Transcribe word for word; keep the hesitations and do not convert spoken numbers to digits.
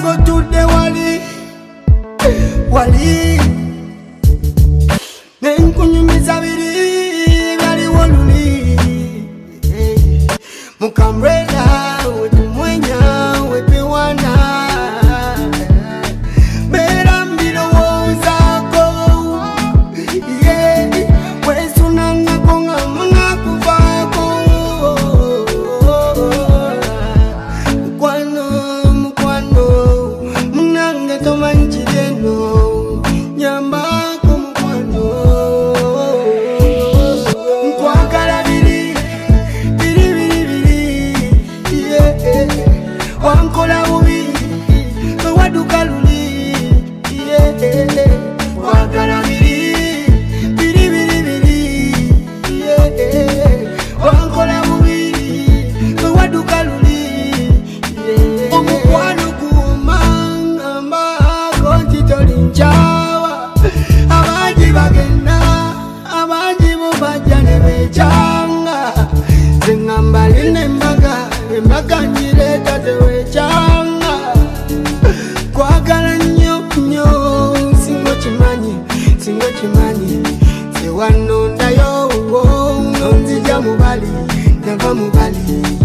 go to the wali wali nenkunyumiza biri bali woluli mukambrela wetu mwenya wetu wana mera mbilo wozako yeah wesu nanga konga muna kufako mukwano mukwano munange tomanchireno nyamba Mbaga njireta tewe changa kwagala nyo nyo singo chimanyi singo chimanyi se wanonda yo nonzija mubali nava mubali